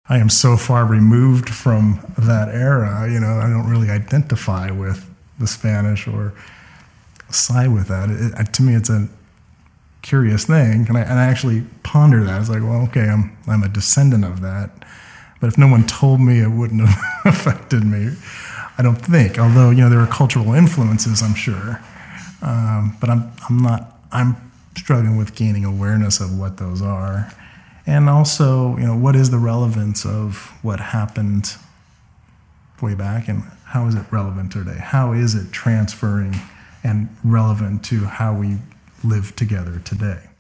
I am so far removed from that era. You know, I don't really identify with the Spanish or side with that. To me, it's a curious thing, and I actually ponder that. It's like, well, okay, I'm a descendant of that, but if no one told me, it wouldn't have affected me. I don't think. Although, you know, there are cultural influences, I'm sure, but I'm struggling with gaining awareness of what those are, and also, you know, what is the relevance of what happened way back, and how is it relevant today? How is it transferring and relevant to how we live together today?